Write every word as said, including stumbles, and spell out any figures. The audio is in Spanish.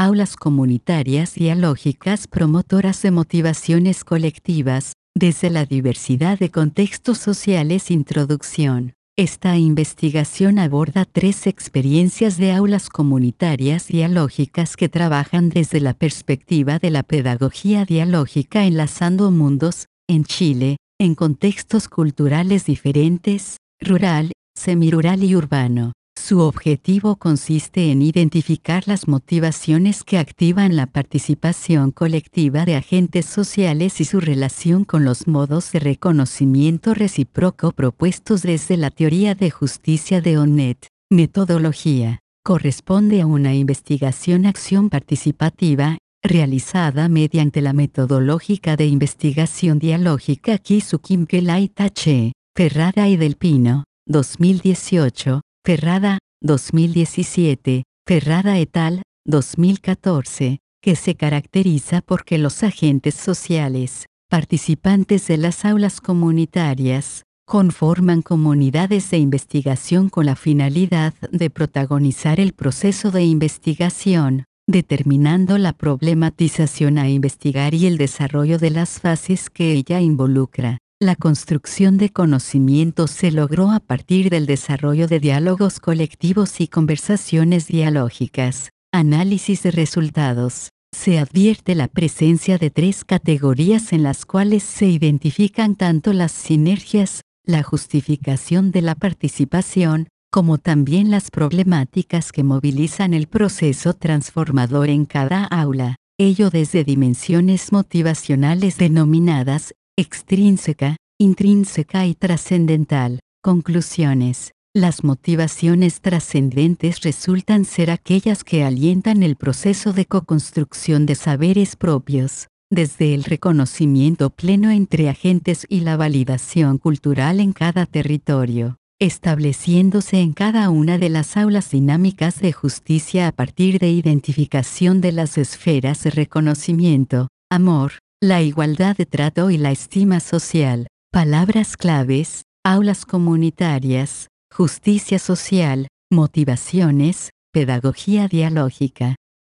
Aulas comunitarias dialógicas promotoras de motivaciones colectivas, desde la diversidad de contextos sociales. Introducción. Esta investigación aborda tres experiencias de aulas comunitarias dialógicas que trabajan desde la perspectiva de la pedagogía dialógica enlazando mundos, en Chile, en contextos culturales diferentes, rural, semirural y urbano. Su objetivo consiste en identificar las motivaciones que activan la participación colectiva de agentes sociales y su relación con los modos de reconocimiento recíproco propuestos desde la teoría de justicia de Onnet. Metodología. Corresponde a una investigación-acción participativa, realizada mediante la metodológica de investigación dialógica Kisukim-Kelay Taché, Ferrada y Del Pino, dos mil dieciocho, Ferrada, dos mil diecisiete, Ferrada et al., dos mil catorce, que se caracteriza porque los agentes sociales, participantes de las aulas comunitarias, conforman comunidades de investigación con la finalidad de protagonizar el proceso de investigación, determinando la problematización a investigar y el desarrollo de las fases que ella involucra. La construcción de conocimiento se logró a partir del desarrollo de diálogos colectivos y conversaciones dialógicas. Análisis de resultados. Se advierte la presencia de tres categorías en las cuales se identifican tanto las sinergias, la justificación de la participación, como también las problemáticas que movilizan el proceso transformador en cada aula. Ello desde dimensiones motivacionales denominadas extrínseca, intrínseca y trascendental. Conclusiones. Las motivaciones trascendentes resultan ser aquellas que alientan el proceso de coconstrucción de saberes propios, desde el reconocimiento pleno entre agentes y la validación cultural en cada territorio, estableciéndose en cada una de las aulas dinámicas de justicia a partir de identificación de las esferas de reconocimiento, amor, la igualdad de trato y la estima social. Palabras claves: aulas comunitarias, justicia social, motivaciones, pedagogía dialógica.